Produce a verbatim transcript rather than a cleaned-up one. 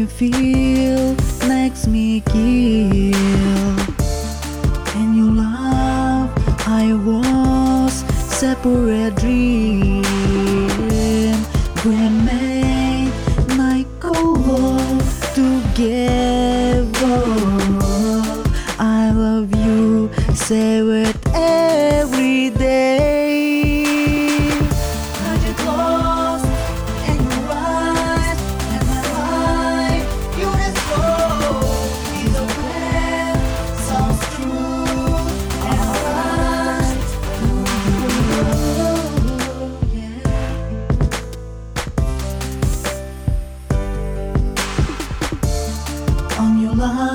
me feel, makes me kill. And your love, I was separate dream. We made night go together. I love you, say it every day. I get lost in your eyes, and my life, you just flow. It's a plan, sounds true, and right. Yeah. On your line.